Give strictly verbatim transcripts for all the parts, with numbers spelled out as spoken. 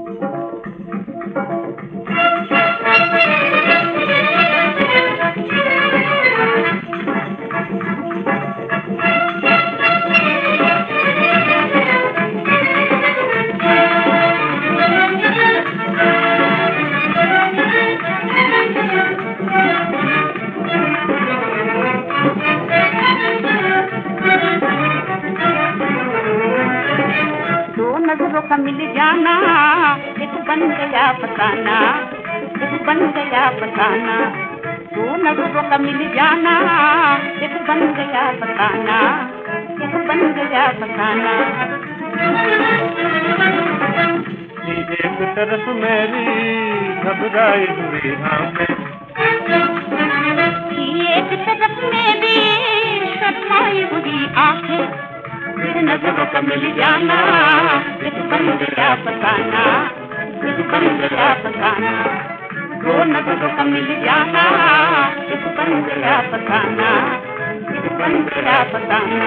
नजरों का मिल जाना एक बन गया फसाना, एक बन गया फसाना। दो नजरों का मिल जाना एक बन गया फसाना, एक बन गया फसाना। एक तरफ मेरी घबराई हुई आंखें, एक तरफ मेरी शर्माई हुई आंखें। नजरों का मिल जाना एक बन गया फसाना, एक बन गया फसाना। दो नजरों का मिल जाना एक बन गया फसाना, एक बन गया फसाना।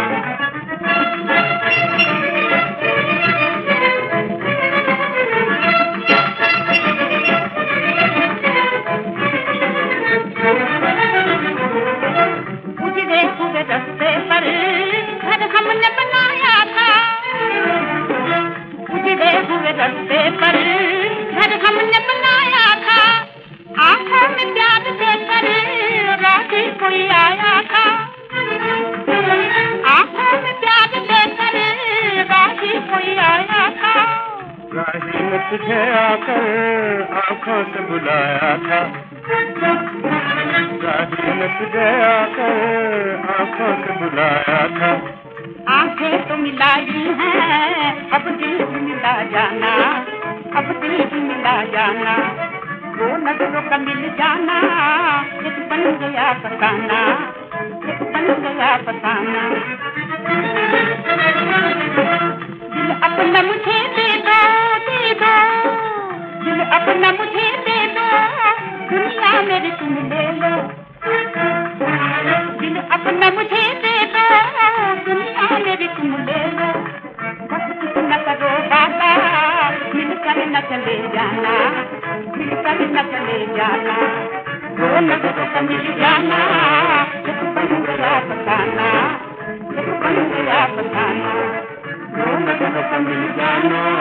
उजड़े हुए रास्ते पर घर हमने बनाया था, उजड़े हुए रास्ते पर घर हमने बनाया था। आंखों में प्यार देकर राही कोई आया था, आंखों में प्यार देकर राही कोई आया था। राही ने तुझे आकर आंखों से बुलाया था, राही ने तुझे आकर आंखों से बुलाया था। आंखें तो मिलाई हैं अब दिल भी मिला जाना, अब दिल भी मिला जाना। दो नजरों का मिल जाना एक बन गया फसाना, एक बन गया फसाना। दिल अपना मुझे दे दो, दे दो, दिल अपना मुझे दे दो, दुनिया मेरी तुम ले लो। दिल अपना मुझे दे दो, दुनिया मेरी तुम ले लो। बस इतना करो बाबा, मिलकर न चले जाना, मिलकर न चले जाना। दो नजरों का मिल जाना एक बन गया फसाना, एक बन गया फसाना। दो नजरों का मिल जाना